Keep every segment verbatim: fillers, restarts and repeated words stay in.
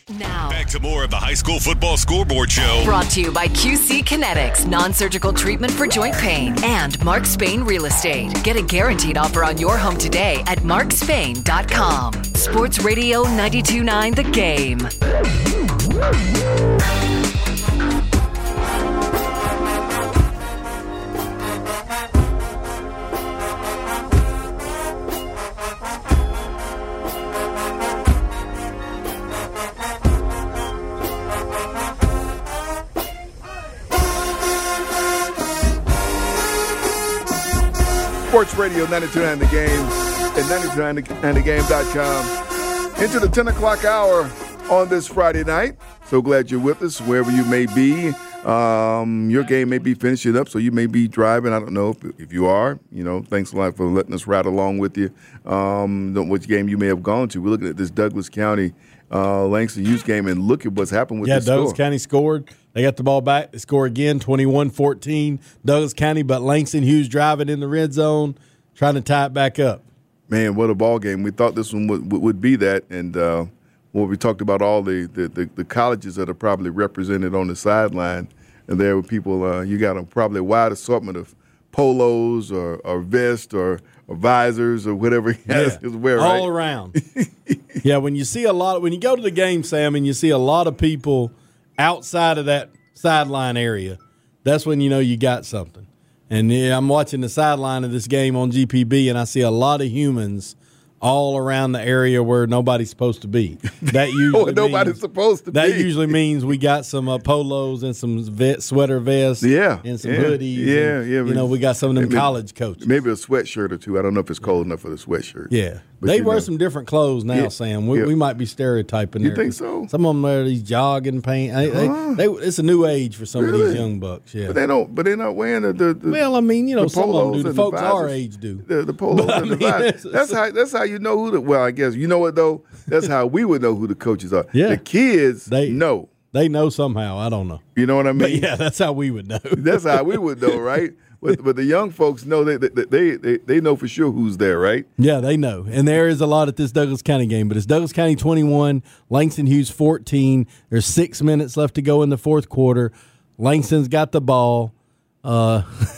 Now, back to more of the High School Football Scoreboard Show. Brought to you by Q C Kinetics, non-surgical treatment for joint pain, and Mark Spain Real Estate. Get a guaranteed offer on your home today at mark spain dot com. Sports Radio ninety-two point nine The Game. Sports Radio ninety-two point nine The Game and ninety-two point nine the game dot com. Into the ten o'clock hour on this Friday night. So glad you're with us wherever you may be. Um, your game may be finishing up, so you may be driving. I don't know if, if you are. You know, thanks a lot for letting us ride along with you. Um, don't know which game you may have gone to. We're looking at this Douglas County uh, Langston Hughes game, and look at what's happened with yeah, the Douglas score. County scored. They got the ball back. They score again, twenty-one fourteen. Douglas County, but Langston Hughes driving in the red zone, trying to tie it back up. Man, what a ball game. We thought this one would, would be that, and uh, well, we talked about all the, the, the, the colleges that are probably represented on the sideline, and there were people, uh, you got a probably a wide assortment of polos or, or vests or, or visors or whatever he has Yeah. to wear, all right? around. Yeah, when you see a lot, when you go to the game, Sam, and you see a lot of people outside of that sideline area, that's when you know you got something. And yeah, I'm watching the sideline of this game on G P B, and I see a lot of humans all around the area where nobody's supposed to be. That usually nobody's means, supposed to that be. That usually means we got some uh, polos and some vet, sweater vests, yeah, and some yeah, hoodies. Yeah, and, yeah. You know, we got some of them maybe, college coaches. Maybe a sweatshirt or two. I don't know if it's cold enough for the sweatshirt. Yeah. But they you wear know. some different clothes now, Yeah. Sam. We, Yeah. we might be stereotyping You there. think so? Some of them wear these jogging pants. They, they, Huh? they, it's a new age for some of Really? these young bucks. Yeah. But they don't. But they're not wearing the. the, the Well, I mean, you know, the some of them polos do. The and folks our visors. age do. The, the polos But, I and the mean, visors. it's- That's how. That's how you know who the. Well, I guess you know what though. That's how we would know who the coaches are. Yeah. The kids They- know. They know somehow. I don't know. You know what I mean? But yeah, that's how we would know. That's how we would know, right? But, but the young folks know they, they they they know for sure who's there, right? Yeah, they know. And there is a lot at this Douglas County game. But it's Douglas County twenty-one, Langston Hughes fourteen. There's six minutes left to go in the fourth quarter. Langston's got the ball uh,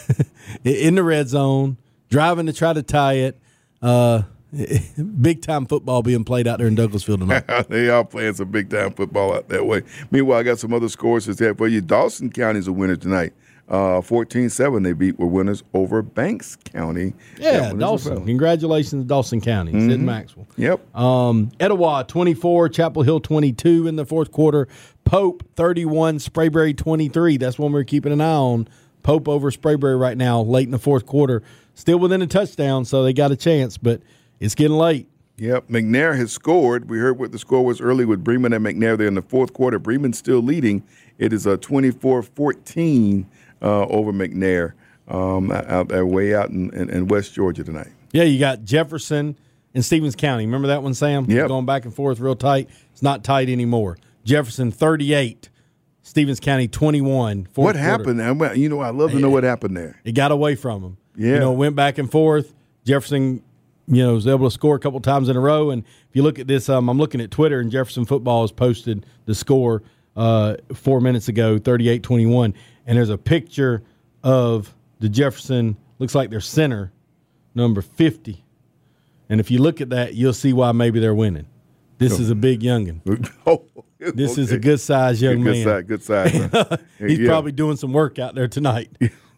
in the red zone, driving to try to tie it. Uh, big-time football being played out there in Douglasville tonight. They are playing some big-time football out that way. Meanwhile, I got some other scores to say for you. Dawson County's a winner tonight. Uh, fourteen seven they beat were winners over Banks County. Yeah, That Dawson. Congratulations, Dawson County. Mm-hmm. Sid Maxwell. Yep. Um, Etowah twenty-four, Chapel Hill twenty-two in the fourth quarter. Pope thirty-one, Sprayberry twenty-three. That's one we're keeping an eye on. Pope over Sprayberry right now, late in the fourth quarter. Still within a touchdown, so they got a chance, but it's getting late. Yep. McNair has scored. We heard what the score was early with Bremen and McNair there in the fourth quarter. Bremen's still leading. It is a twenty-four fourteen uh, over McNair um, out there way out in, in, in West Georgia tonight. Yeah, you got Jefferson and Stevens County. Remember that one, Sam? Yep. Going back and forth real tight. It's not tight anymore. Jefferson thirty-eight, Stevens County twenty-one. Fourth What happened? There? You know, I'd love to know what happened there. It got away from him. Yeah. You know, it went back and forth. Jefferson, you know, was able to score a couple times in a row. And if you look at this, um, I'm looking at Twitter, and Jefferson Football has posted the score uh, four minutes ago, thirty-eight twenty-one. And there's a picture of the Jefferson, looks like their center, number fifty. And if you look at that, you'll see why maybe they're winning. This Oh. is a big youngin. oh, This okay. is a good-sized young good man. Side, good size. Huh? He's Yeah. probably doing some work out there tonight.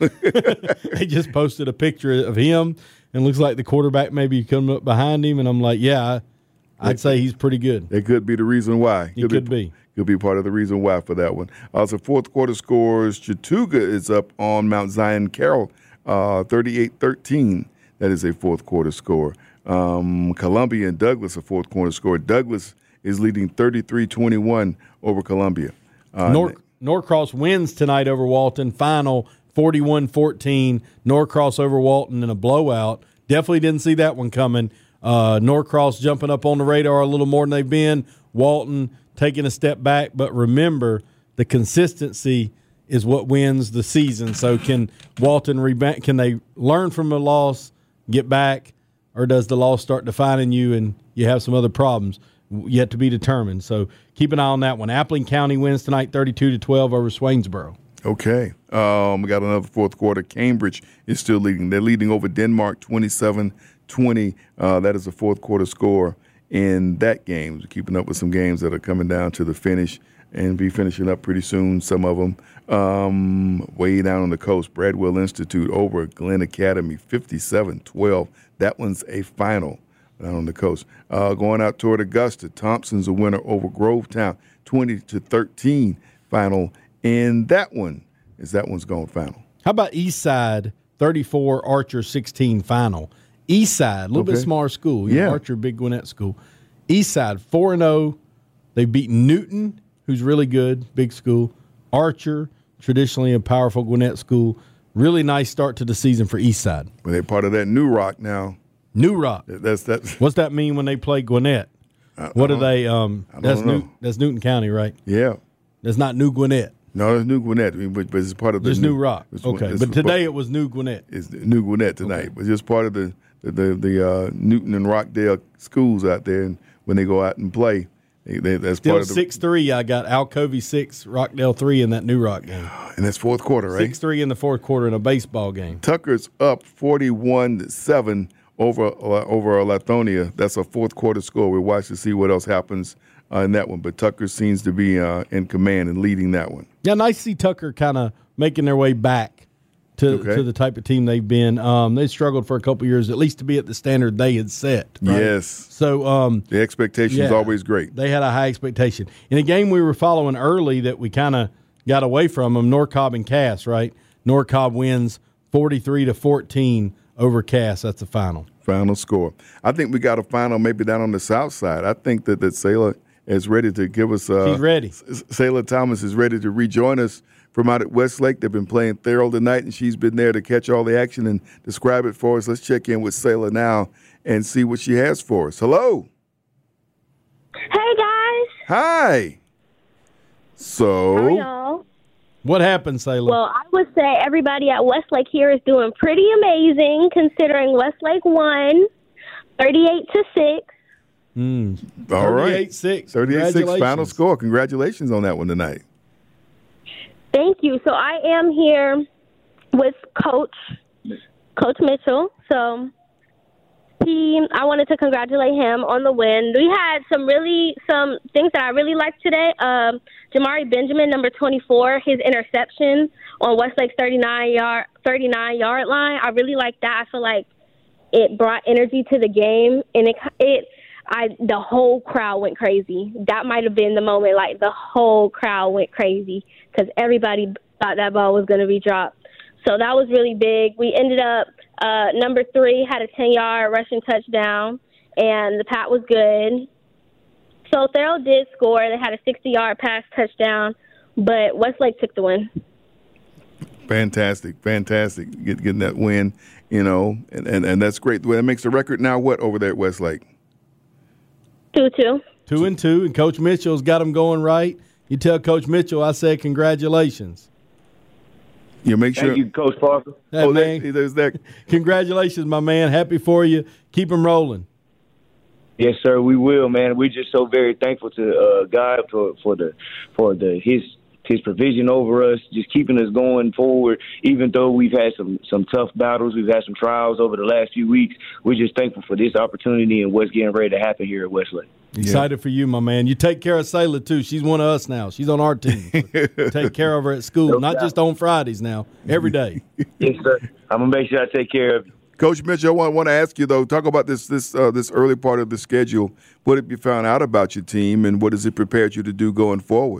They just posted a picture of him, and looks like the quarterback maybe coming up behind him, and I'm like, yeah, I, I'd say he's pretty good. It could be the reason why. He could be. Could be part of the reason why for that one. Also, fourth quarter scores, Chattooga is up on Mount Zion Carroll, uh, thirty-eight thirteen. That is a fourth quarter score. Um, Columbia and Douglas, a fourth quarter score. Douglas is leading thirty-three twenty-one over Columbia. Uh, Nor- Norcross wins tonight over Walton. Final forty-one fourteen. Norcross over Walton in a blowout. Definitely didn't see that one coming. Uh, Norcross jumping up on the radar a little more than they've been. Walton taking a step back. But remember, the consistency is what wins the season. So can Walton rebound? Can they learn from a loss, get back, or does the loss start defining you and you have some other problems? yet to be determined. So keep an eye on that one. Appling County wins tonight thirty-two to twelve over Swainsboro. Okay. Um, we got another fourth quarter. Cambridge is still leading. They're leading over Denmark twenty-seven twenty. Uh, that is a fourth quarter score in that game. We're keeping up with some games that are coming down to the finish and be finishing up pretty soon, some of them. Um, way down on the coast, Bradwell Institute over Glenn Academy, fifty-seven twelve. That one's a final down on the coast. Uh, going out toward Augusta, Thompson's a winner over Grovetown, twenty to thirteen final. And that one is that one's going final. How about Eastside, thirty-four, Archer sixteen final? Eastside, a little Okay. bit smaller school. You Yeah. know, Archer, big Gwinnett school. Eastside, four and oh. They've beaten Newton, who's really good, big school. Archer, traditionally a powerful Gwinnett school. Really nice start to the season for Eastside. But they're part of that New Rock now. New Rock. That's that's What's that mean when they play Gwinnett? I, What I are they? Um, I that's don't know. New, That's Newton County, right? Yeah. That's not New Gwinnett. No, it's New Gwinnett, I mean, but, but it's part of the Just New Rock. it's- Okay, it's but today part- it was New Gwinnett. It's New Gwinnett tonight, but just part of the the the, the uh, Newton and Rockdale schools out there, and when they go out and play, they, they, that's Still part of the six three. I got Alcovey six, Rockdale three in that New Rock game. and that's fourth quarter, right? six three in the fourth quarter in a baseball game. Tucker's up forty-one seven over uh, over Lithonia. That's a fourth quarter score. We watch to see what else happens uh, in that one, but Tucker seems to be uh, in command and leading that one. Yeah, nice to see Tucker kind of making their way back to Okay. to the type of team they've been. Um, they struggled for a couple years, at least to be at the standard they had set. Right? Yes, So um, the expectation is yeah, always great. They had a high expectation. In a game we were following early that we kind of got away from them, Norcobb and Cass, right? Norcobb wins forty-three to fourteen over Cass. That's the final. Final score. I think we got a final maybe down on the south side. I think that that Sailor is ready to give us. Uh, She's ready. S- Sailor Thomas is ready to rejoin us from out at Westlake. They've been playing thorough tonight, and she's been there to catch all the action and describe it for us. Let's check in with Sailor now and see what she has for us. Hello. Hey guys. Hi. So. How are y'all? What happened, Sailor? Well, I would say everybody at Westlake here is doing pretty amazing considering Westlake won thirty-eight to six. Mm. All right. thirty-eight six. thirty-eight six final Congratulations. score. Congratulations on that one tonight. Thank you. So I am here with Coach Coach Mitchell. So he, I wanted to congratulate him on the win. We had some really some things that I really liked today. Um, Jamari Benjamin, number twenty-four, his interception on Westlake's thirty-nine yard thirty-nine yard line. I really liked that. I feel like it brought energy to the game, and it it I the whole crowd went crazy. That might have been the moment, like the whole crowd went crazy because everybody thought that ball was going to be dropped. So that was really big. We ended up uh, number three had a ten-yard rushing touchdown, and the pat was good. So Thurl did score. They had a sixty-yard pass touchdown, but Westlake took the win. Fantastic, fantastic. Get, getting that win, you know, and, and, and that's great. That makes the record now what over there at Westlake? two two. Two and two, and Coach Mitchell's got them going right. You tell Coach Mitchell I said congratulations. You make sure. Thank you, Coach Parker. Hey, oh, man, there, there's that. congratulations, my man. Happy for you. Keep them rolling. Yes, sir. We will, man. We're just so very thankful to uh, God for for the for the his his provision over us, just keeping us going forward. Even though we've had some some tough battles, we've had some trials over the last few weeks. We're just thankful for this opportunity and what's getting ready to happen here at Westlake. Excited for you, my man. You take care of Sailor, too. She's one of us now. She's on our team. So take care of her at school, No not doubt. just on Fridays now, every day. Yes, sir. I'm gonna make sure I take care of you. Coach Mitchell, I want, want to ask you, though, talk about this this uh, this early part of the schedule. What have you found out about your team, and what has it prepared you to do going forward?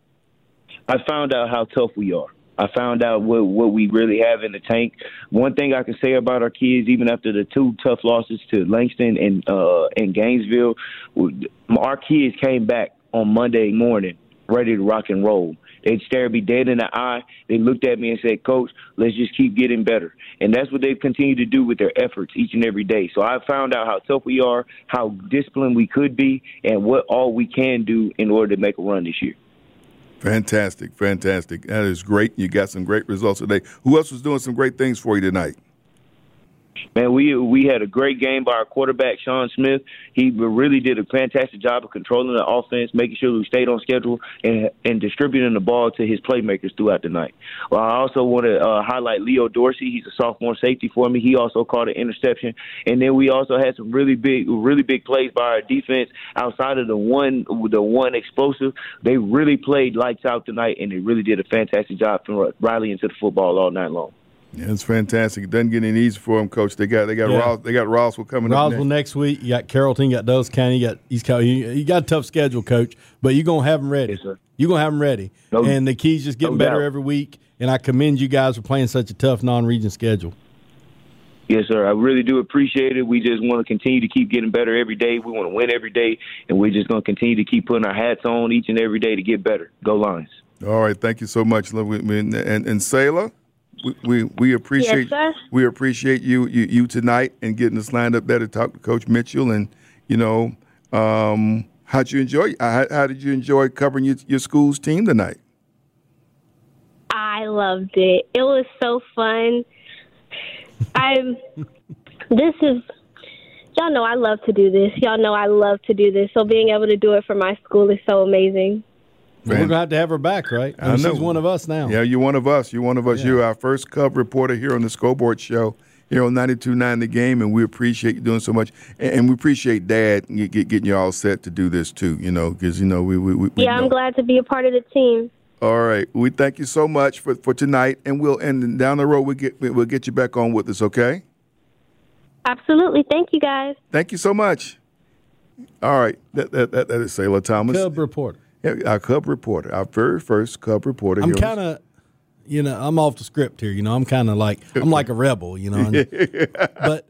I found out how tough we are. I found out what, what we really have in the tank. One thing I can say about our kids, even after the two tough losses to Langston and uh, and Gainesville, our kids came back on Monday morning ready to rock and roll. They'd stare me dead in the eye. They looked at me and said, Coach, let's just keep getting better. And that's what they've continued to do with their efforts each and every day. So I found out how tough we are, how disciplined we could be, and what all we can do in order to make a run this year. Fantastic, fantastic. That is great. You got some great results today. Who else was doing some great things for you tonight? Man, we we had a great game by our quarterback, Sean Smith. He really did a fantastic job of controlling the offense, making sure we stayed on schedule, and and distributing the ball to his playmakers throughout the night. Well, I also want to uh, highlight Leo Dorsey. He's a sophomore safety for me. He also caught an interception. And then we also had some really big, really big plays by our defense outside of the one, the one explosive. They really played lights out tonight, and they really did a fantastic job from rallying to the football all night long. Yeah, it's fantastic. It doesn't get any easier for them, Coach. They got they got yeah. Ross, they got Roswell coming Roswell up next. next week. You got Carrollton, you got Dulles County, you got East County. You, you got a tough schedule, Coach, but you're gonna have them ready. Yes, sir. You're gonna have them ready, no, and the key's just getting no better doubt. every week. And I commend you guys for playing such a tough non-region schedule. Yes, sir. I really do appreciate it. We just want to continue to keep getting better every day. We want to win every day, and we're just going to continue to keep putting our hats on each and every day to get better. Go Lions! All right, thank you so much, and and Sayla. We, we we appreciate yes, we appreciate you, you you tonight and getting us lined up there to talk to Coach Mitchell. And you know, um, how'd you enjoy? How, how did you enjoy covering your, your school's team tonight? I loved it. It was so fun. I'm. This is. Y'all know I love to do this. Y'all know I love to do this. So being able to do it for my school is so amazing. Well, we're going to have to have her back, right? I mean, I know. She's one of us now. Yeah, you're one of us. You're one of us. Yeah. You're our first Cub reporter here on the Scoreboard Show, here on ninety-two point nine The Game, and we appreciate you doing so much. And we appreciate Dad getting you all set to do this, too, you know, because, you know, we, we, we Yeah, know. I'm glad to be a part of the team. All right. We thank you so much for, for tonight, and we'll and down the road we'll get, we'll get you back on with us, okay? Absolutely. Thank you, guys. Thank you so much. All right. That, that, that, that is Sayla Thomas. Cub reporter. Yeah, our Cub reporter, our very first Cub reporter. I'm kind of, you know, I'm off the script here. You know, I'm kind of like, I'm like a rebel, you know. And, but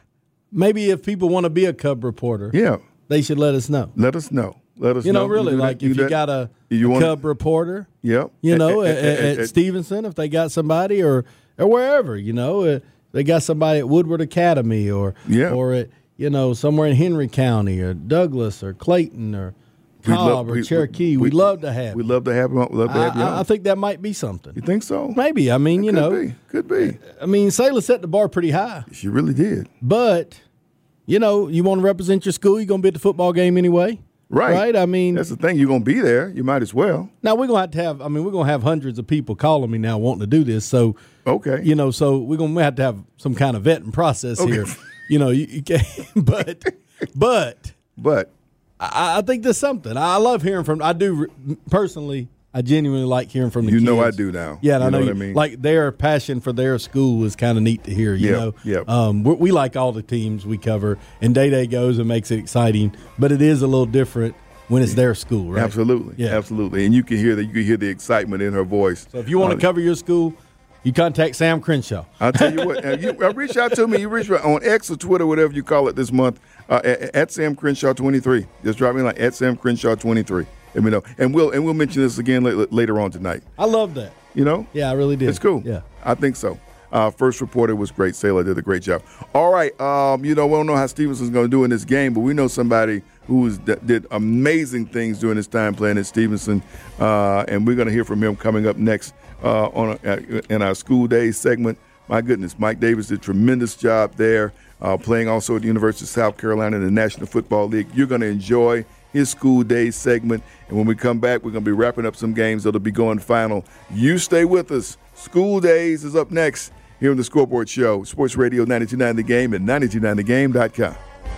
maybe if people want to be a Cub reporter, yeah, they should let us know. Let us know. Let us you know. know. Really, like if you got a, you a want, Cub reporter, yeah, you know, at, at, at Stevenson, if they got somebody, or or wherever, you know, uh, they got somebody at Woodward Academy, or yeah. or at, you know, somewhere in Henry County, or Douglas, or Clayton, or Cobb love, or we, We, Cherokee, we'd love to have. We'd love to have him. We'd love to have I, you I, I think that might be something. You think so? Maybe. I mean, it you could know, be. Could be. I mean, Sayla set the bar pretty high. She really did. But you know, you want to represent your school, you're going to be at the football game anyway. Right. Right? I mean, that's the thing. You're going to be there. You might as well. Now, we're going to have to have, I mean, we're going to have hundreds of people calling me now wanting to do this. So, okay. You know, so we're going to have to have some kind of vetting process okay. here. You know, you, you can't, but, but, but, I, I think there's something. I love hearing from, I do personally, I genuinely like hearing from the you kids. You know I do now. Yeah, and you I know, know you, what I mean? Like their passion for their school is kind of neat to hear, you yep, know. Yep. Um, we, we like all the teams we cover, and Day Day goes and makes it exciting, but it is a little different when it's their school, right? Absolutely. Yeah. Absolutely. And you can hear that you can hear the excitement in her voice. So if you want uh, to cover your school, you contact Sam Crenshaw. I'll tell you what, uh, you, uh, reach out to me. You reach out on X or Twitter, whatever you call it this month, uh, at, at Sam Crenshaw twenty-three. Just drop me like at Sam Crenshaw twenty-three. Let me know, and we'll and we'll mention this again later, later on tonight. I love that. You know? Yeah, I really did. It's cool. Yeah, I think so. Uh, first reporter was great. Sayla did a great job. All right, um, you know we don't know how Stevenson's going to do in this game, but we know somebody who was, that did amazing things during his time playing at Stevenson, uh, and we're going to hear from him coming up next uh, on a, uh, in our school days segment. My goodness, Mike Davis did a tremendous job there, uh, playing also at the University of South Carolina in the National Football League. You're going to enjoy his school days segment, and when we come back, we're going to be wrapping up some games that'll be going final. You stay with us. School days is up next here on the Scoreboard Show, Sports Radio ninety-two point nine The Game and ninety-two point nine the game dot com.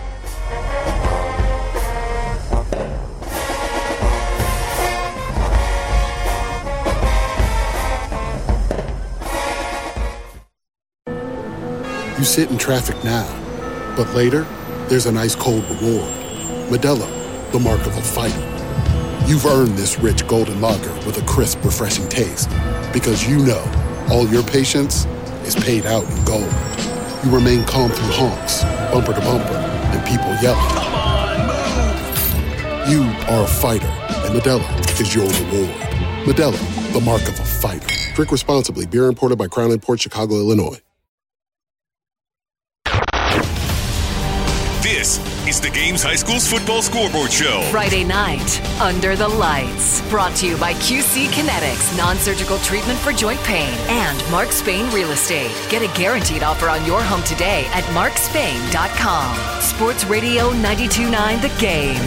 You sit in traffic now, but later, there's an ice-cold reward. Modelo, the mark of a fighter. You've earned this rich golden lager with a crisp, refreshing taste. Because you know, all your patience is paid out in gold. You remain calm through honks, bumper to bumper, and people yelling. Come on, move! You are a fighter, and Modelo is your reward. Modelo, the mark of a fighter. Drink responsibly. Beer imported by Crown Imports, Chicago, Illinois. This is The Game's High School's football scoreboard show. Friday night, Under the Lights. Brought to you by Q C Kinetics, non-surgical treatment for joint pain, and Mark Spain Real Estate. Get a guaranteed offer on your home today at mark spain dot com. Sports Radio ninety-two point nine The Game.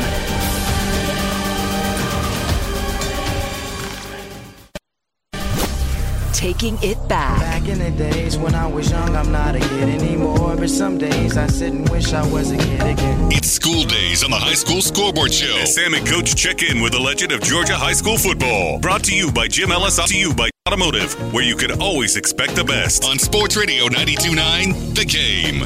Taking it back. Back in the days when I was young, I'm not a kid anymore. But some days I sit and wish I was a kid again. It's School Days on the High School Scoreboard Show. As Sam and Coach check in with the legend of Georgia high school football. Brought to you by Jim Ellis, to you by Automotive, where you can always expect the best. On Sports Radio ninety-two point nine The Game.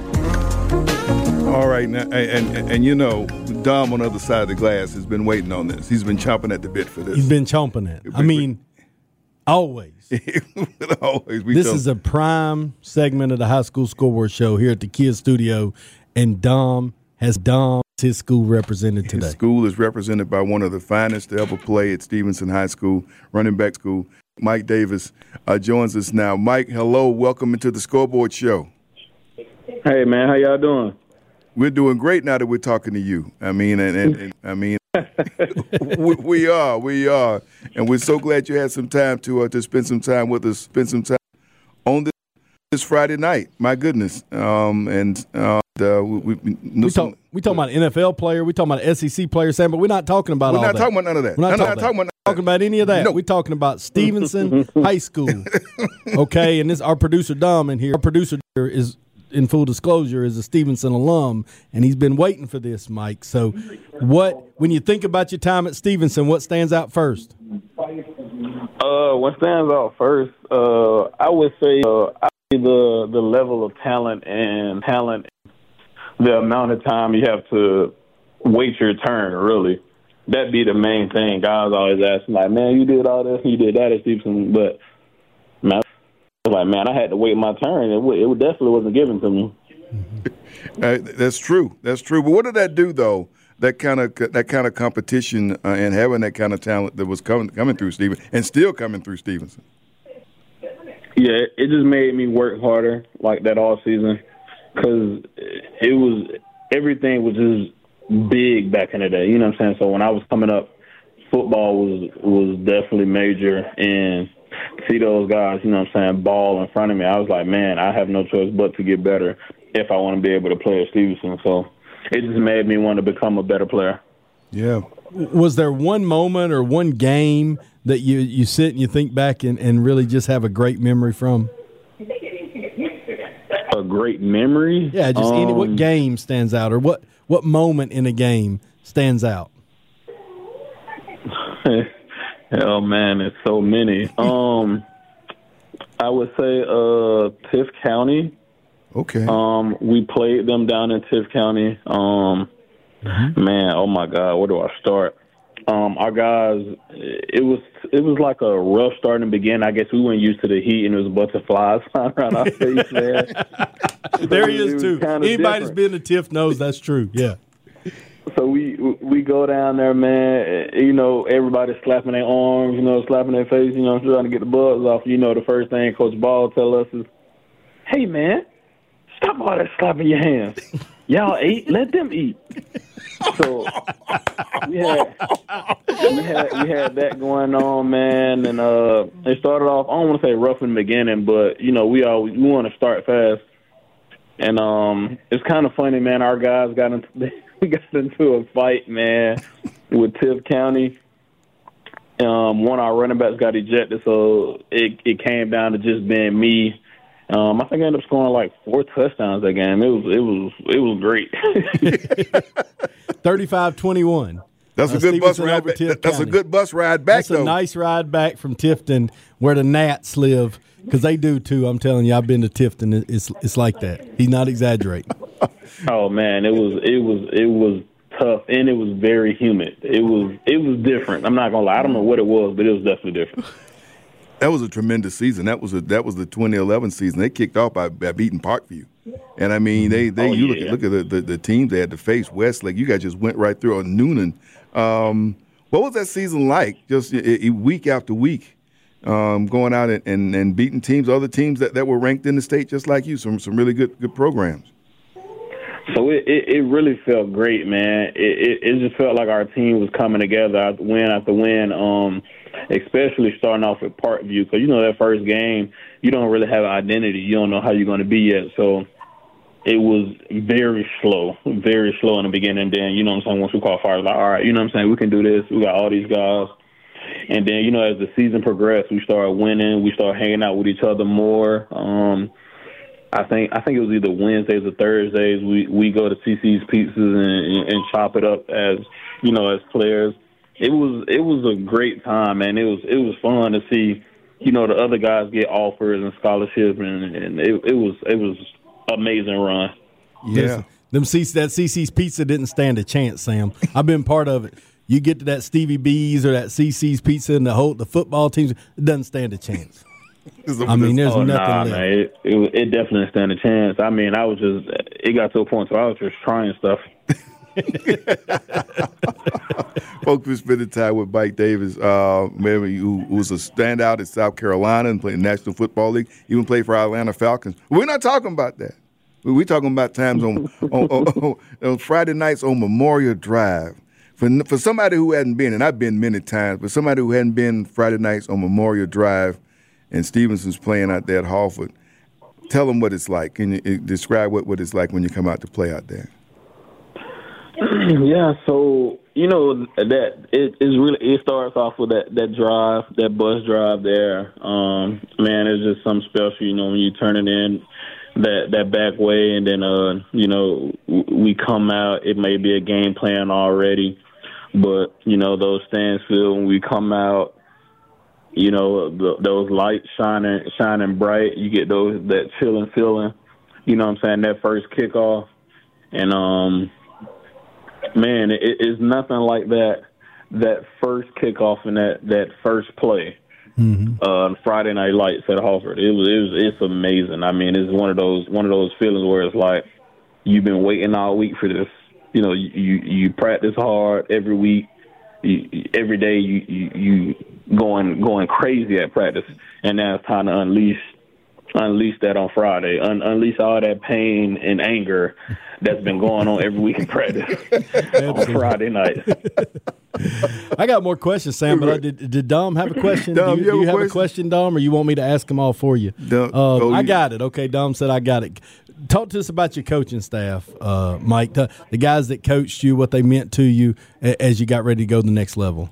All right, now, and, and and you know, Dom on the other side of the glass has been waiting on this. He's been chomping at the bit for this. He's been chomping it. I mean, always. always. We this don't. is a prime segment of the High School Scoreboard Show here at the Kia Studio, and Dom has Dom his school represented today. His school is represented by one of the finest to ever play at Stevenson High School, running back school. Mike Davis uh, joins us now. Mike, hello. Welcome into the Scoreboard Show. Hey, man. How y'all doing? We're doing great now that we're talking to you. I mean, and, and, and I mean, we, we are, we are, and we're so glad you had some time to uh, to spend some time with us, spend some time on this, this Friday night. My goodness, um, and uh, uh, we we, we talk we talking about an N F L player, we talking about an S E C player, Sam, but we're not talking about we're all not that. talking about none of that. We're not, no, talking, not talking about, about, talking about any of that. No. We're talking about Stevenson High School. Okay, and this our producer Dom in here. Our producer is, in full disclosure, is a Stevenson alum, and he's been waiting for this, Mike. So, what when you think about your time at Stevenson, what stands out first? Uh, what stands out first, uh, I would say uh, I would the the level of talent and talent, the amount of time you have to wait your turn. Really, that'd be the main thing. Guys always ask me, like, man, you did all this, you did that at Stevenson, but man. Like, man, I had to wait my turn. It, it definitely wasn't given to me. Uh, that's true. That's true. But what did that do, though? That kind of that kind of competition uh, and having that kind of talent that was coming coming through Stevenson and still coming through Stevenson. Yeah, it just made me work harder like that all season because it was everything was just big back in the day. You know what I'm saying? So when I was coming up, football was was definitely major and. See those guys, you know what I'm saying, ball in front of me. I was like, man, I have no choice but to get better if I want to be able to play at Stevenson. So it just made me want to become a better player. Yeah. Was there one moment or one game that you, you sit and you think back and, and really just have a great memory from? A great memory? Yeah, just um, any, what game stands out or what, what moment in a game stands out? Oh, man, it's so many. Um, I would say uh, Tift County. Okay. Um, we played them down in Tift County. Um, mm-hmm. Man, oh, my God, where do I start? Um, our guys, it was it was like a rough start in the beginning. I guess we weren't used to the heat, and there was a bunch of flies flying around our face, man. There he is, too. Anybody that's been to Tift knows that's true, yeah. So we we go down there, man. You know, everybody slapping their arms, you know, slapping their face, you know, trying to get the buzz off. You know, the first thing Coach Ball tell us is, "Hey, man, stop all that slapping your hands. Y'all ate, let them eat." So we had we had we had that going on, man, and uh, it started off. I don't want to say rough in the beginning, but you know, we always we want to start fast, and um, it's kind of funny, man. Our guys got into we got into a fight, man, with Tift County. Um, one of our running backs got ejected, so it it came down to just being me. Um, I think I ended up scoring like four touchdowns that game. It was it was it was great. thirty-five twenty-one. That's a uh, good Stevenson bus ride. Back. That's County. a good bus ride back. That's though. a nice ride back from Tifton, where the Nats live, because they do too. I'm telling you, I've been to Tifton. It's it's like that. He's not exaggerating. Oh man, it was it was it was tough, and it was very humid. It was it was different. I'm not gonna lie. I don't know what it was, but it was definitely different. That was a tremendous season. That was a that was the twenty eleven season. They kicked off by, by beating Parkview, and I mean they they oh, you yeah. look at look at the, the, the teams they had to face. Westlake, you guys just went right through on Noonan. Um, what was that season like? Just a, a week after week, um, going out and, and, and beating teams, other teams that, that were ranked in the state just like you. Some some really good good programs. So it, it, it really felt great, man. It, it it just felt like our team was coming together win after win, um, especially starting off at Parkview. Because, you know, that first game, you don't really have an identity. You don't know how you're going to be yet. So it was very slow, very slow in the beginning. Then, you know what I'm saying, once we caught fire, like, all right, you know what I'm saying, we can do this. We got all these guys. And then, you know, as the season progressed, we started winning. We started hanging out with each other more. Um I think I think it was either Wednesdays or Thursdays. We, we go to C C's Pizzas and, and chop it up as, you know, as players. It was it was a great time, man. It was it was fun to see, you know, the other guys get offers and scholarships, and, and it, it was it was amazing run. Yeah, Listen, them C- that C C's Pizza didn't stand a chance, Sam. I've been part of it. You get to that Stevie B's or that C C's Pizza and the whole the football teams, it doesn't stand a chance. I mean, there's oh, nothing nah, left. Man. It, it, it definitely stand a chance. I mean, I was just, it got to a point where I was just trying stuff. Folks, we spending time with Mike Davis, uh, man, who, who was a standout in South Carolina and played in the National Football League, even played for our Atlanta Falcons. We're not talking about that. We're talking about times on, on, on, on Friday nights on Memorial Drive. For, for somebody who hadn't been, and I've been many times, but somebody who hadn't been Friday nights on Memorial Drive, and Stevenson's playing out there at Hartford, tell them what it's like. Can you describe what, what it's like when you come out to play out there? Yeah, so, you know, that it is really, it starts off with that, that drive, that bus drive there. Um, man, it's just something special, you know, when you turn it in that, that back way, and then, uh, you know, we come out, it may be a game plan already, but, you know, those stands feel when we come out, you know, the, those lights shining shining bright. You get those that chilling feeling. You know what I'm saying? That first kickoff. And, um, man, it, it's nothing like that that first kickoff and that, that first play mm-hmm. uh, on Friday Night Lights at Hartford. It was, it was it's amazing. I mean, it's one of those one of those feelings where it's like you've been waiting all week for this. You know, you, you, you practice hard every week. You, every day you, you you going going crazy at practice, and now it's time to unleash unleash that on Friday, Un, unleash all that pain and anger that's been going on every week in practice on Friday night. I got more questions, Sam, but I, did, did Dom have a question? Dom, do you, you do have, you a, have a question, Dom, or you want me to ask them all for you? Dom, uh, oh, I you, got it. Okay, Dom said I got it. Talk to us about your coaching staff, uh, Mike, the, the guys that coached you, what they meant to you as you got ready to go to the next level.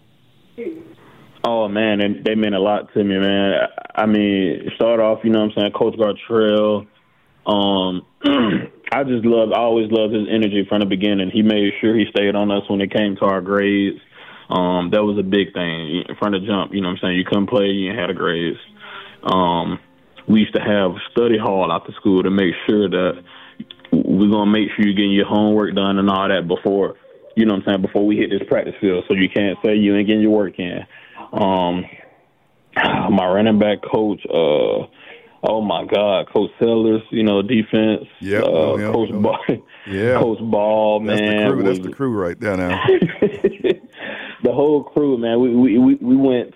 Oh, man, and they meant a lot to me, man. I mean, start off, you know what I'm saying, Coach Gartrell. Um, I just loved, I always loved his energy from the beginning. He made sure he stayed on us when it came to our grades. Um, that was a big thing. From the jump, you know what I'm saying, you couldn't play, you ain't had a grades. Um, we used to have study hall after school to make sure that we're going to make sure you're getting your homework done and all that before, you know what I'm saying, before we hit this practice field, so you can't say you ain't getting your work in. Um, my running back coach, uh, oh my God, Coach Sellers, you know, defense. Yeah, uh, oh, yeah. Coach Ball, yeah, Coach Ball, That's man. the crew. Was, That's the crew right there now. The whole crew, man. We we we, we went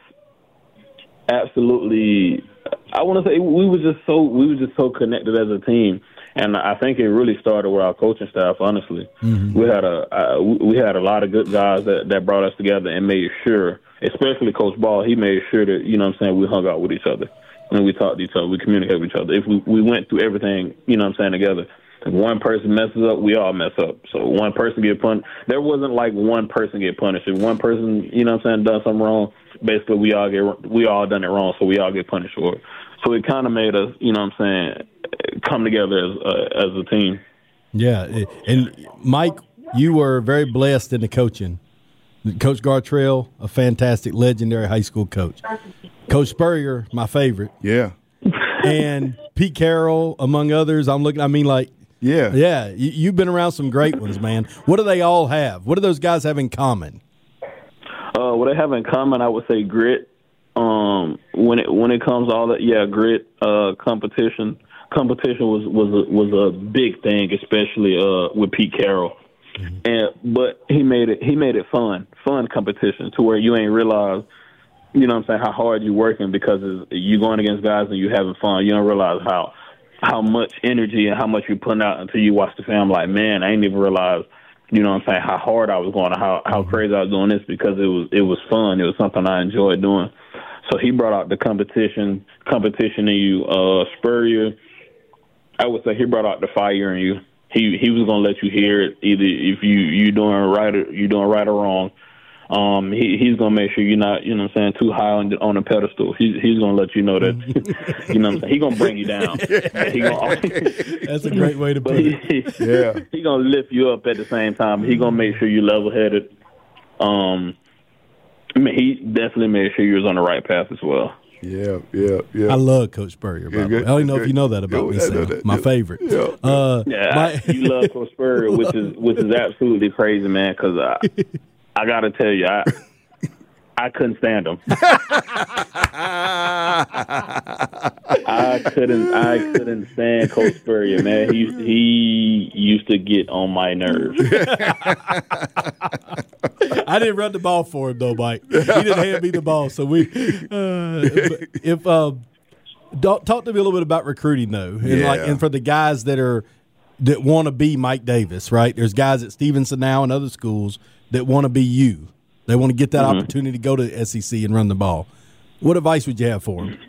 absolutely. I want to say we were just so we were just so connected as a team. And I think it really started with our coaching staff. Honestly, mm-hmm. we had a uh, we had a lot of good guys that, that brought us together and made sure, especially Coach Ball, he made sure that, you know what I'm saying, we hung out with each other and we talked to each other, we communicated with each other. If we, we went through everything, you know what I'm saying, together. If one person messes up, we all mess up. So one person get punished. There wasn't like one person get punished. If one person, you know what I'm saying, done something wrong, basically we all get we all done it wrong, so we all get punished for it. So it kind of made us, you know what I'm saying, come together as uh, as a team. Yeah, and Mike, you were very blessed in the coaching. Coach Gartrell, a fantastic, legendary high school coach. Coach Spurrier, my favorite. Yeah. And Pete Carroll, among others. I'm looking. I mean, like, yeah, yeah. You, you've been around some great ones, man. What do they all have? What do those guys have in common? Uh, what they have in common, I would say, grit. Um, when it when it comes to all that, yeah, grit, uh, competition. Competition was was a, was a big thing, especially uh, with Pete Carroll. Mm-hmm. And but he made it he made it fun, fun competition to where you ain't realize, you know what I'm saying, how hard you're working because you're going against guys and you having fun. You don't realize how how much energy and how much you put out until you watch the film. Like, man, I didn't even realize, you know what I'm saying, how hard I was going, how how crazy I was doing this, because it was it was fun. It was something I enjoyed doing. So he brought out the competition, competition in you, uh, Spurrier. I would say he brought out the fire in you. He he was gonna let you hear it, either if you you doing right or you doing right or wrong. Um, he he's gonna make sure you're not, you know what I'm saying, too high on the, on a pedestal. He's he's gonna let you know that, you know what I'm saying, he's gonna bring you down. He gonna, That's a great way to put he, it. He, Yeah, he's gonna lift you up at the same time. He's gonna make sure you're level headed. Um, I mean, he definitely made sure you was on the right path as well. yeah, yeah, yeah. I love Coach Spurrier, by Yeah, the way. I don't even know if you know that about me, Yeah, Sam. that- My yeah. favorite. Yeah. Uh, Yeah, my- I, you love Coach Spurrier, which is which is absolutely crazy, man. Because I, I gotta tell you, I I couldn't stand him. I couldn't I couldn't stand Coach Spurrier, man. He he used to get on my nerves. I didn't run the ball for him, though, Mike. He didn't hand me the ball. So we, uh, if uh, talk to me a little bit about recruiting, though, and Yeah. like, and for the guys that are that want to be Mike Davis, right? There's guys at Stevenson now and other schools that want to be you. They want to get that Mm-hmm. opportunity to go to S E C and run the ball. What advice would you have for them?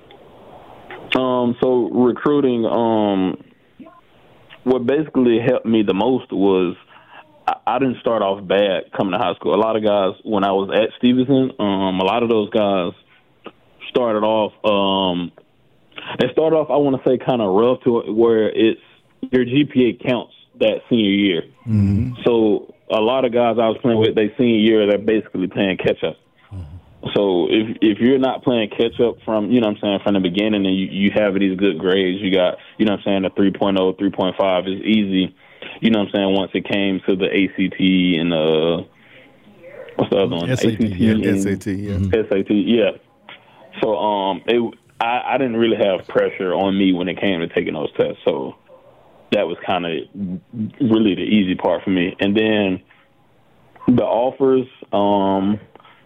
Um, so recruiting, um, what basically helped me the most was I, I didn't start off bad coming to high school. A lot of guys, when I was at Stevenson, um, a lot of those guys started off, um, they started off, I want to say, kind of rough to it, where it's your G P A counts that senior year. Mm-hmm. So a lot of guys I was playing with, they senior year, they're basically playing catch-up. So if if you're not playing catch up from, you know what I'm saying, from the beginning, and you, you have these good grades, you got, you know what I'm saying, a three point oh, three point five is easy, you know what I'm saying, once it came to the A C T and the, what's the other one? S A T, A C T yeah, and S A T, yeah. S A T, yeah. So um, it, I, I didn't really have pressure on me when it came to taking those tests, so that was kind of really the easy part for me. And then the offers, um,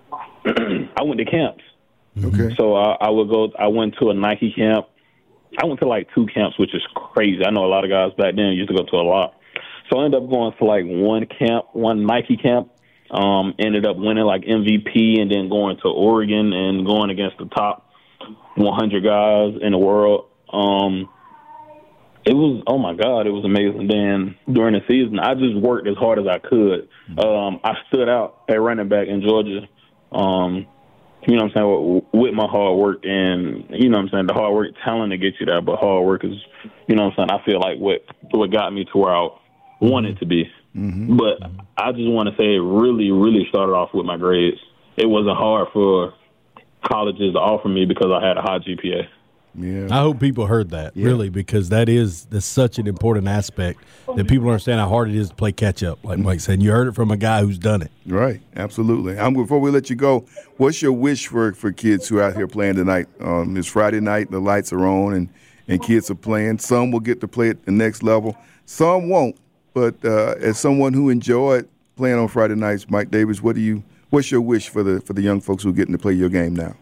I went to camps. Okay. So I, I would go. I went to a Nike camp. I went to like two camps, which is crazy. I know a lot of guys back then used to go to a lot. So I ended up going to like one camp, one Nike camp. Um, ended up winning like M V P, and then going to Oregon and going against the top one hundred guys in the world. Um, it was, oh my God, it was amazing. Then during the season, I just worked as hard as I could. Um, I stood out at running back in Georgia. Um, you know what I'm saying, with, with my hard work, and, you know what I'm saying, the hard work, talent to get you there, but hard work is, you know what I'm saying, I feel like what, what got me to where I wanted to be. Mm-hmm. But I just want to say it really, really started off with my grades. It wasn't hard for colleges to offer me because I had a high G P A. Yeah. I hope people heard that, Yeah. really, because that is that's such an important aspect that people understand how hard it is to play catch-up, like Mike said. You heard it from a guy who's done it. Right, absolutely. Um, before we let you go, what's your wish for, for kids who are out here playing tonight? Um, it's Friday night, the lights are on, and, and kids are playing. Some will get to play at the next level. Some won't. But uh, as someone who enjoyed playing on Friday nights, Mike Davis, what do you? What's your wish for the for the young folks who are getting to play your game now?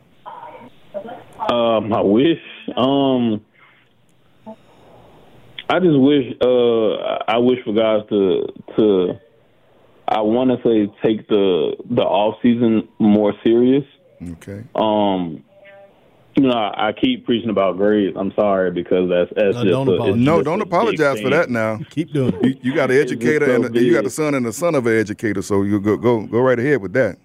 Uh, my wish, um, I just wish, uh, I wish for guys to, to, I want to say, take the the off season more serious. Okay. Um, you know, I, I keep preaching about grades. I'm sorry because that's that's No, just don't a, apologize. it's No, just don't a big apologize for thing. that. Now Keep doing it. you, you got an educator so and a, you got a big. son and the son of an educator, so you go go go right ahead with that.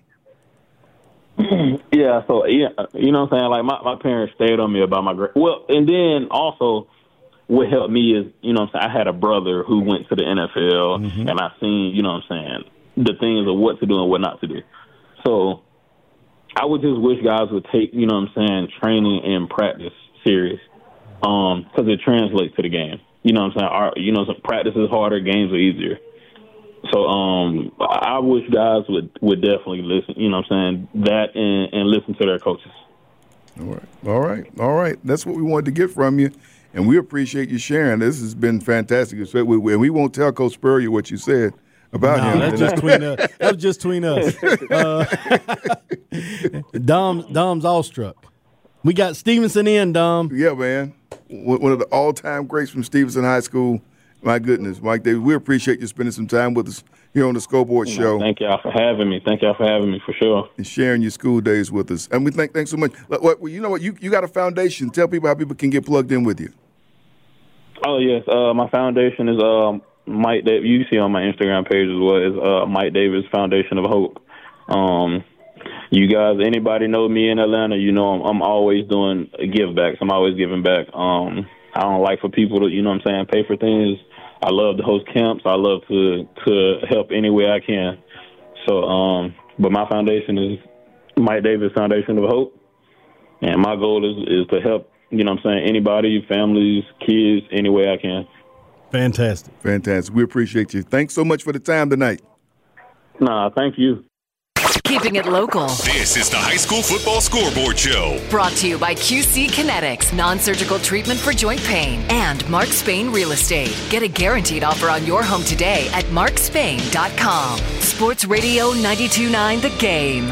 Yeah, so yeah, you know what I'm saying? Like my, my parents stayed on me about my grade. Well, and then also what helped me is, you know what I'm saying, I had a brother who went to the N F L, mm-hmm. and I seen, you know what I'm saying, the things of what to do and what not to do. So I would just wish guys would take, you know what I'm saying, training and practice serious, um, because it translates to the game. You know what I'm saying? Our, you know, some practice is harder, games are easier. So um, I wish guys would, would definitely listen, you know what I'm saying, that and, and listen to their coaches. All right. All right. All right. That's what we wanted to get from you, and we appreciate you sharing. This has been fantastic. And we won't tell Coach Spurrier what you said about no, him. That's just between us. That was just between us. Uh, Dom, Dom's awestruck. We got Stevenson in, Dom. Yeah, man. One of the all-time greats from Stevenson High School. My goodness, Mike Davis, we appreciate you spending some time with us here on the Scoreboard you Show. Know, thank y'all for having me. Thank y'all for having me, for sure. And sharing your school days with us. And we thank thanks so much. What, you know what? You, you got a foundation. Tell people how people can get plugged in with you. Oh, yes. Uh, my foundation is um, Mike Davis. You see on my Instagram page as well. Is uh, Mike Davis Foundation of Hope. Um, you guys, anybody know me in Atlanta, you know I'm, I'm always doing give backs. I'm always giving back. Um, I don't like for people to, you know what I'm saying, pay for things. I love to host camps. I love to to help any way I can. So, um, but my foundation is Mike Davis Foundation of Hope. And my goal is, is to help, you know what I'm saying, anybody, families, kids, any way I can. Fantastic. Fantastic. We appreciate you. Thanks so much for the time tonight. Nah, thank you. Keeping it local. This is the High School Football Scoreboard Show. Brought to you by Q C Kinetics, non-surgical treatment for joint pain, and Mark Spain Real Estate. Get a guaranteed offer on your home today at mark spain dot com. Sports Radio ninety-two point nine The Game.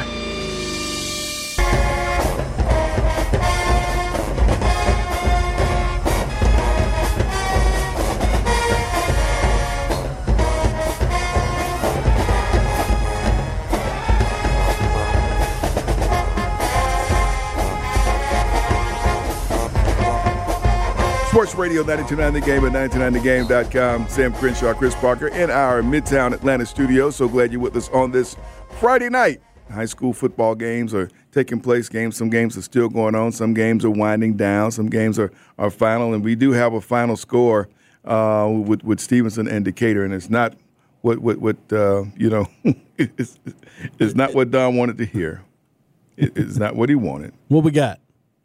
Sports Radio ninety-two point nine The Game at ninety-two point nine the game dot com. Sam Crenshaw, Chris Parker in our Midtown Atlanta studio. So glad you're with us on this Friday night. High school football games are taking place. Games, some games are still going on. Some games are winding down. Some games are, are final. And we do have a final score uh, with, with Stevenson and Decatur. And it's not what, what, what uh, you know, it's, it's not what Don wanted to hear. It, it's not what he wanted. What we got?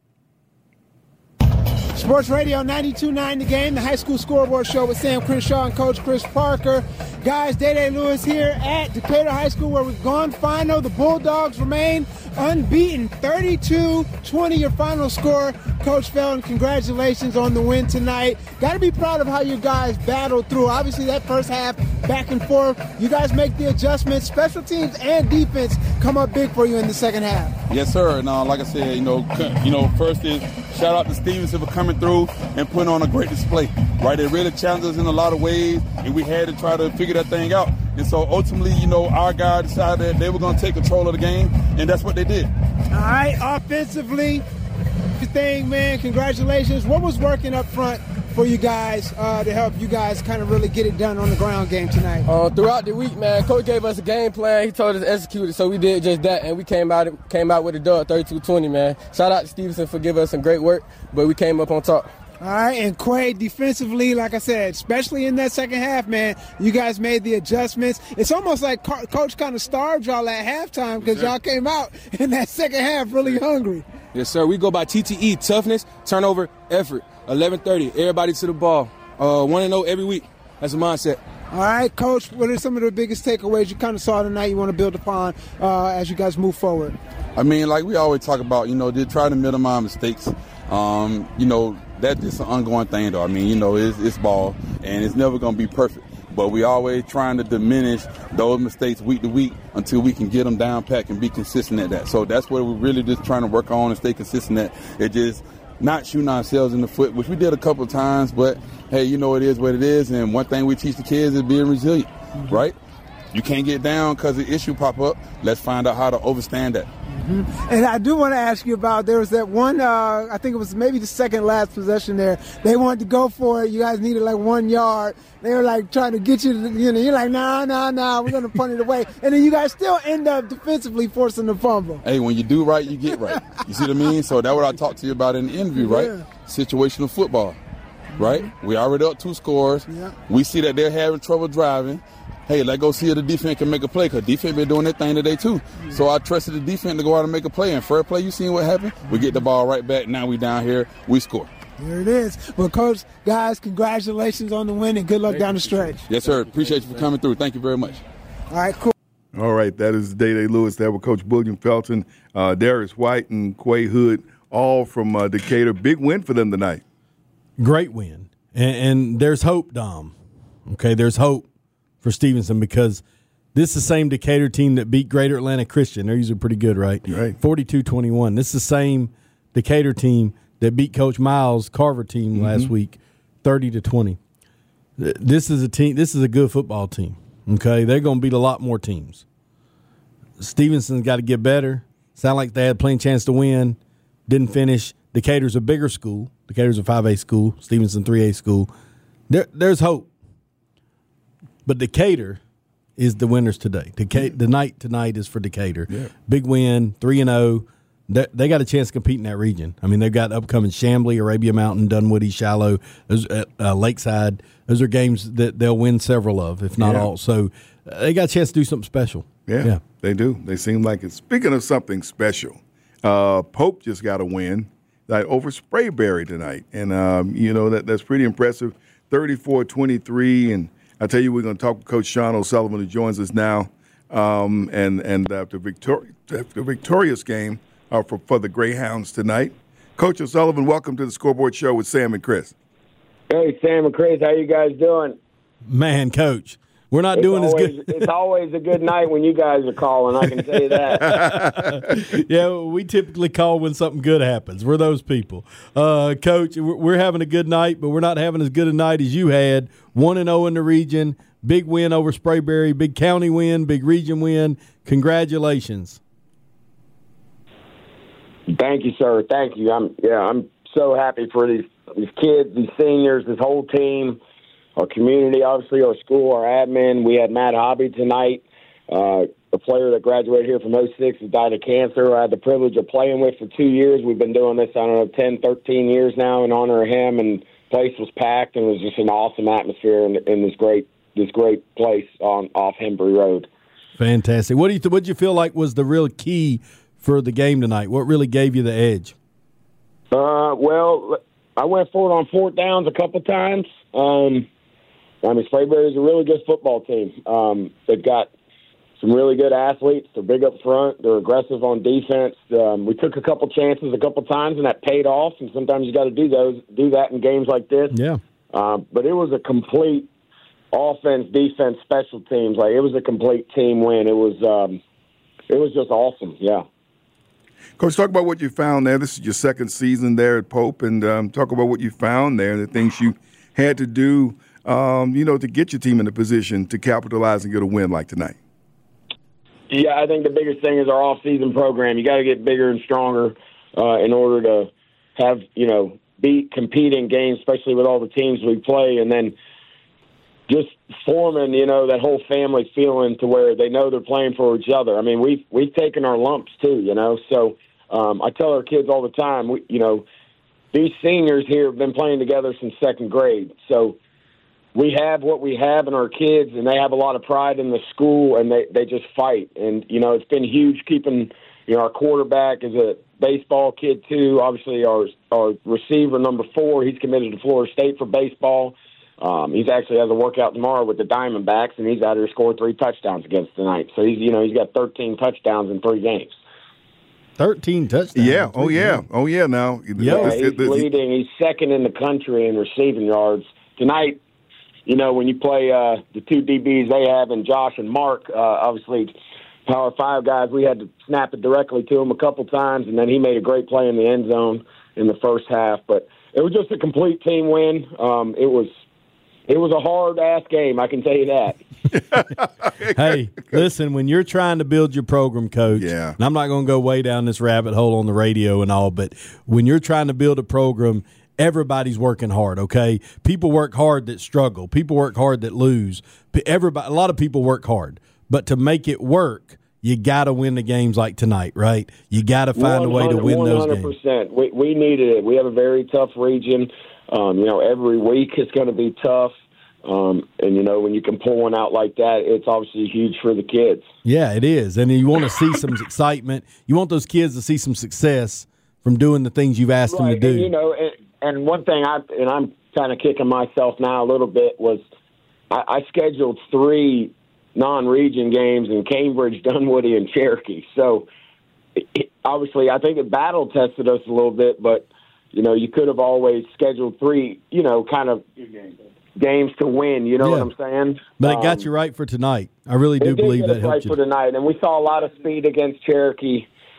Sports Radio ninety-two point nine The Game, the high school scoreboard show with Sam Crenshaw and Coach Chris Parker. Guys, Day-Day Lewis here at Decatur High School where we've gone final. The Bulldogs remain unbeaten. thirty-two twenty your final score. Coach Felton, congratulations on the win tonight. Got to be proud of how you guys battled through. Obviously, that first half, back and forth. You guys make the adjustments. Special teams and defense come up big for you in the second half. Yes, sir. And uh, like I said, you know, you know, first is shout out to Stevenson for coming through and putting on a great display. Right, it really challenged us in a lot of ways, and we had to try to figure that thing out. And so ultimately, you know, our guys decided that they were going to take control of the game, and that's what they did. All right, offensively, good thing, man. Congratulations. What was working up front for you guys uh, to help you guys kind of really get it done on the ground game tonight? Uh, throughout the week, man, Coach gave us a game plan. He told us to execute it, so we did just that, and we came out came out with a dub, thirty-two twenty, man. Shout out to Stevenson for giving us some great work, but we came up on top. All right, and Quay, defensively, like I said, especially in that second half, man, you guys made the adjustments. It's almost like Co- Coach kind of starved y'all at halftime because y'all came out in that second half really hungry. Yes, sir. We go by T T E, toughness, turnover, effort. eleven thirty, everybody to the ball. Uh, one and oh every week. That's the mindset. All right, Coach, what are some of the biggest takeaways you kind of saw tonight you want to build upon uh, as you guys move forward? I mean, like we always talk about, you know, they try to minimize mistakes. Um, you know, that's just an ongoing thing, though. I mean, you know, it's, it's ball, and it's never going to be perfect. But we always trying to diminish those mistakes week to week until we can get them down pat and be consistent at that. So that's what we're really just trying to work on and stay consistent at. It just not shooting ourselves in the foot, which we did a couple of times. But, hey, you know, it is what it is. And one thing we teach the kids is being resilient, mm-hmm. right? You can't get down because the issue pop up. Let's find out how to overstand that. Mm-hmm. And I do want to ask you about, there was that one, uh, I think it was maybe the second last possession there. They wanted to go for it. You guys needed like one yard. They were like trying to get you to, you know, you're like, nah, nah, nah, we're going to punt it away. And then you guys still end up defensively forcing the fumble. Hey, when you do right, you get right. You see what I mean? So that's what I talked to you about in the interview, right? Yeah. Situational football, right? Mm-hmm. We already up two scores. Yeah. We see that they're having trouble driving. Hey, let's go see if the defense can make a play, because defense been doing their thing today too. Mm-hmm. So I trusted the defense to go out and make a play. And fair play, you seen what happened? Mm-hmm. We get the ball right back. Now we down here. We score. There it is. Well, Coach, guys, congratulations on the win and good luck down the stretch. Yes, sir. Appreciate you for coming through. Thank you very much. All right, cool. All right, that is Day-Day Lewis there with Coach William Felton, uh, Darius White, and Quay Hood, all from uh, Decatur. Big win for them tonight. Great win. And, and there's hope, Dom. Okay, there's hope for Stevenson, because this is the same Decatur team that beat Greater Atlanta Christian. They're usually pretty good, right? Right. forty-two twenty-one. This is the same Decatur team that beat Coach Miles' Carver team Mm-hmm. last week, thirty to twenty. This is a team. This is a good football team. Okay, they're going to beat a lot more teams. Stevenson's got to get better. Sound like they had plenty chance to win. Didn't finish. Decatur's a bigger school. Decatur's a five A school. Stevenson three A school. There, there's hope. But Decatur is the winners today. Decatur, the night tonight is for Decatur. Yeah. Big win, three and oh. They, they got a chance to compete in that region. I mean, they've got upcoming Chamblee, Arabia Mountain, Dunwoody, Shiloh, those, uh, uh, Lakeside. Those are games that they'll win several of, if not Yeah. all. So uh, they got a chance to do something special. Yeah, Yeah. they do. They seem like it. Speaking of something special, uh, Pope just got a win like, over Sprayberry tonight. And, um, you know, that that's pretty impressive, thirty-four twenty-three. And I tell you, we're going to talk with Coach Sean O'Sullivan, who joins us now. Um, and and after, victori- after victorious game uh, for, for the Greyhounds tonight. Coach O'Sullivan, welcome to the Scoreboard Show with Sam and Chris. Hey, Sam and Chris, how you guys doing? Man, Coach, we're not it's doing always, as good. It's always a good night when you guys are calling, I can tell you that. Yeah, we typically call when something good happens. We're those people. Uh, Coach, we're, we're having a good night, but we're not having as good a night as you had. one and oh in the region, big win over Sprayberry, big county win, big region win. Congratulations. Thank you, sir. Thank you. I'm yeah, I'm so happy for these these kids, these seniors, this whole team, our community, obviously our school, our admin. We had Matt Hobby tonight, uh, a player that graduated here from oh six who died of cancer. I had the privilege of playing with for two years. We've been doing this, I don't know, ten, thirteen years now in honor of him, and the place was packed, and it was just an awesome atmosphere in, in this great this great place on off Hembury Road. Fantastic. What do you th- what did you feel like was the real key for the game tonight? What really gave you the edge? Uh, well, I went for it on fourth downs a couple times. Um, I mean, Sprayberry is a really good football team. Um, they've got some really good athletes. They're big up front. They're aggressive on defense. Um, we took a couple chances a couple times, and that paid off. And sometimes you got to do those, do that in games like this. Yeah. Uh, but it was a complete offense, defense, special teams. Like it was a complete team win. It was, um, it was just awesome. Yeah. Coach, talk about what you found there. This is your second season there at Pope, and um, talk about what you found there, the things you had to do, um, you know, to get your team in a position to capitalize and get a win like tonight. Yeah, I think the biggest thing is our off-season program. You got to get bigger and stronger uh, in order to have, you know, be competing games, especially with all the teams we play, and then just forming, you know, that whole family feeling to where they know they're playing for each other. I mean, we've we've taken our lumps too, you know. So um, I tell our kids all the time, we, you know, these seniors here have been playing together since second grade. So we have what we have in our kids, and they have a lot of pride in the school, and they, they just fight. And, you know, it's been huge keeping, you know, our quarterback is a baseball kid too. Obviously our, our receiver, number four, he's committed to Florida State for baseball. Um, he's actually has a workout tomorrow with the Diamondbacks, and he's out here scored three touchdowns against tonight. So he's, you know, he's got thirteen touchdowns in three games. Thirteen touchdowns. Yeah. Oh yeah. Oh yeah. Now, yeah, he's leading. He's second in the country in receiving yards tonight. You know, when you play uh, the two D Bs they have, and Josh and Mark, uh, obviously Power Five guys, we had to snap it directly to him a couple times, and then he made a great play in the end zone in the first half. But it was just a complete team win. Um, it was. It was a hard-ass game, I can tell you that. Hey, listen, when you're trying to build your program, Coach, yeah. and I'm not going to go way down this rabbit hole on the radio and all, but when you're trying to build a program, everybody's working hard, okay? People work hard that struggle. People work hard that lose. Everybody, a lot of people work hard. But to make it work, you got to win the games like tonight, right? You got to find a way to win those games. one hundred percent. We, we needed it. We have a very tough region. Um, you know, every week it's going to be tough. Um, and, you know, when you can pull one out like that, it's obviously huge for the kids. Yeah, it is. And you want to see some excitement. You want those kids to see some success from doing the things you've asked right. them to do. And, you know, and, and one thing, I and I'm kind of kicking myself now a little bit, was I, I scheduled three non-region games in Cambridge, Dunwoody, and Cherokee. So, it, obviously, I think it battle tested us a little bit, but, you know, you could have always scheduled three, you know, kind of games to win. You know yeah. what I'm saying? But it got um, you right for tonight. I really do it did believe get that us helped right you. for tonight. And we saw a lot of speed against Cherokee.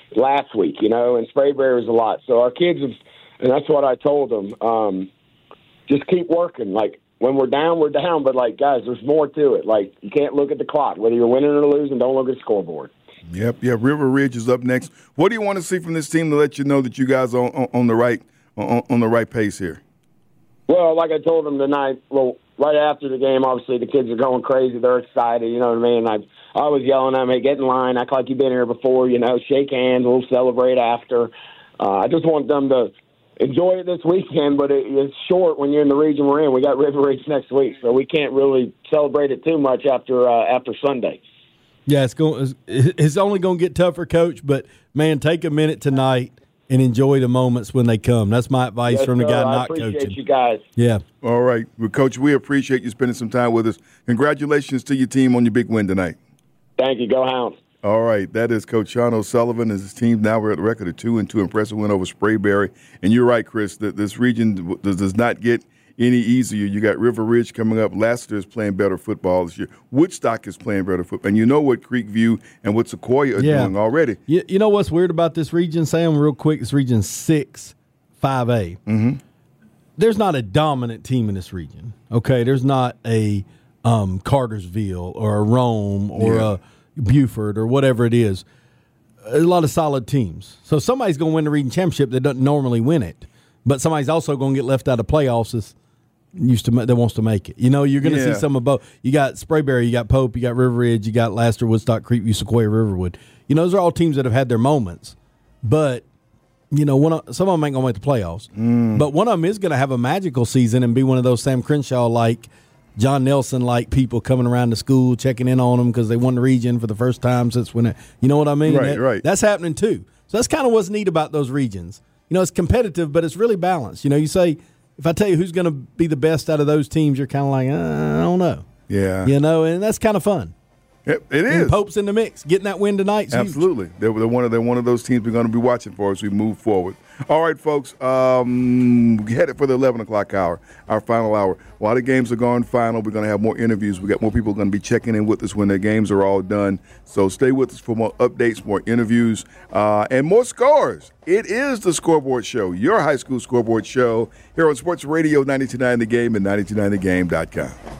last week, you know, and Sprayberry was a lot. So our kids have, and that's what I told them, um, just keep working. Like, when we're down, we're down, but, like, guys, there's more to it. Like, you can't look at the clock. Whether you're winning or losing, don't look at the scoreboard. Yep, yeah. River Ridge is up next. What do you want to see from this team to let you know that you guys are on, on, on the right on, on the right pace here? Well, like I told them tonight, well, right after the game, obviously the kids are going crazy. They're excited, you know what I mean? I, I was yelling at them, hey, get in line, act like you've been here before, you know, shake hands, we'll celebrate after. Uh, I just want them to enjoy it this weekend, but it, it's short when you're in the region we're in. We got River Ridge next week, so we can't really celebrate it too much after uh, after Sunday. Yeah, it's going. It's only going to get tougher, Coach. But man, take a minute tonight and enjoy the moments when they come. That's my advice yes, from the sir. guy I not appreciate coaching. You guys. Yeah. All right, well, Coach, we appreciate you spending some time with us. Congratulations to your team on your big win tonight. Thank you. Go Hounds. All right, that is Coach Sean O'Sullivan and his team. Now we're at the record of two and two. Impressive win over Sprayberry. And you're right, Chris, that this region does not get any easier. You got River Ridge coming up. Lassiter is playing better football this year. Woodstock is playing better football. And you know what Creekview and what Sequoia are Yeah. doing already. You, you know what's weird about this region, Sam, real quick? It's Region six, five A. Mm-hmm. There's not a dominant team in this region, okay? There's not a um, Cartersville or a Rome or Yeah. a Buford or whatever it is. A lot of solid teams. So somebody's going to win the region championship that doesn't normally win it. But somebody's also going to get left out of playoffs that's used to that wants to make it. You know, you're going to Yeah. see some of both. You got Sprayberry, you got Pope, you got River Ridge, you got Lassiter, Woodstock, Creekview, Sequoia, Riverwood. You know, those are all teams that have had their moments. But, you know, one of, some of them ain't going to make the playoffs. Mm. But one of them is going to have a magical season and be one of those Sam Crenshaw-like, John Nelson-like people coming around the school, checking in on them because they won the region for the first time since when it, you know what I mean? Right, That- right. That's happening too. So that's kind of what's neat about those regions. You know, it's competitive, but it's really balanced. You know, you say, if I tell you who's going to be the best out of those teams, you're kind of like, uh, I don't know. Yeah. You know, and that's kind of fun. It, it And is. Pope's in the mix. Getting that win tonight. Absolutely. They're, they're, one of, they're one of those teams we're going to be watching for as we move forward. All right, folks, um, headed for the eleven o'clock hour, our final hour. While the games are going final, we're going to have more interviews. We got more people going to be checking in with us when their games are all done. So stay with us for more updates, more interviews, uh, and more scores. It is the Scoreboard Show, your high school scoreboard show, here on Sports Radio ninety-two point nine The Game and ninety-two point nine the game dot com.